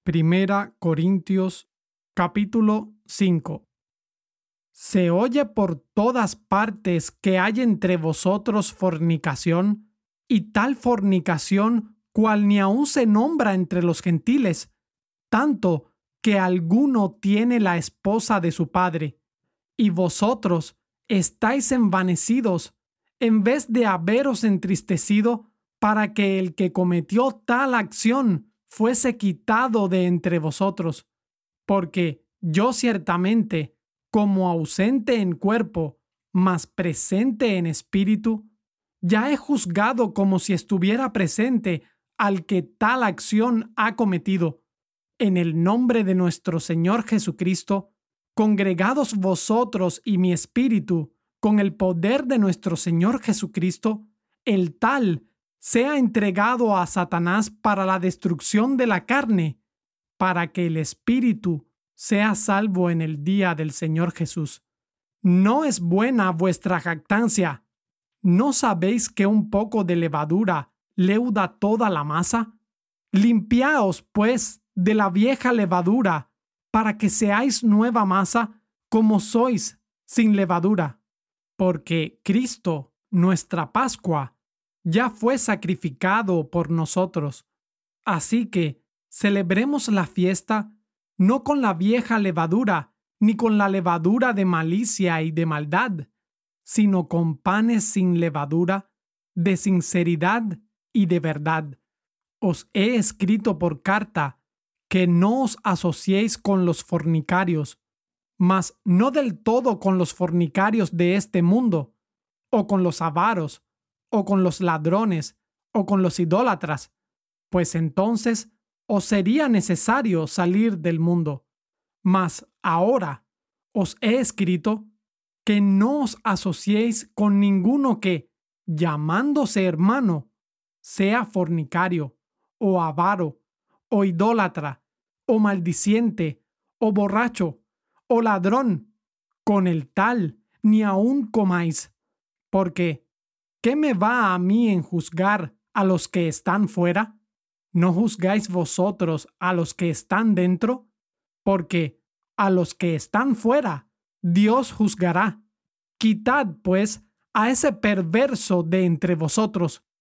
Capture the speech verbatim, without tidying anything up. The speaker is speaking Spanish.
Primera Corintios capítulo cinco. Se oye por todas partes que hay entre vosotros fornicación, y tal fornicación cual ni aun se nombra entre los gentiles, tanto que alguno tiene la esposa de su padre, y vosotros estáis envanecidos, en vez de haberos entristecido, para que el que cometió tal acción fuese quitado de entre vosotros. Porque yo ciertamente, como ausente en cuerpo, mas presente en espíritu, ya he juzgado como si estuviera presente al que tal acción ha cometido. En el nombre de nuestro Señor Jesucristo, congregados vosotros y mi espíritu, con el poder de nuestro Señor Jesucristo, el tal sea entregado a Satanás para la destrucción de la carne, para que el espíritu sea salvo en el día del Señor Jesús. ¿No es buena vuestra jactancia? ¿No sabéis que un poco de levadura leuda toda la masa? Limpiaos, pues, de la vieja levadura, para que seáis nueva masa, como sois, sin levadura. Porque Cristo, nuestra Pascua, ya fue sacrificado por nosotros. Así que celebremos la fiesta no con la vieja levadura, ni con la levadura de malicia y de maldad, sino con panes sin levadura, de sinceridad y de verdad. Os he escrito por carta que no os asociéis con los fornicarios, mas no del todo con los fornicarios de este mundo, o con los avaros, o con los ladrones, o con los idólatras, pues entonces os sería necesario salir del mundo. Mas ahora os he escrito que no os asociéis con ninguno que, llamándose hermano, sea fornicario, o avaro, o idólatra, o maldiciente, o borracho, o ladrón. Con el tal ni aun comáis. Porque, ¿qué me va a mí en juzgar a los que están fuera? ¿No juzgáis vosotros a los que están dentro? Porque a los que están fuera, Dios juzgará. Quitad, pues, a ese perverso de entre vosotros.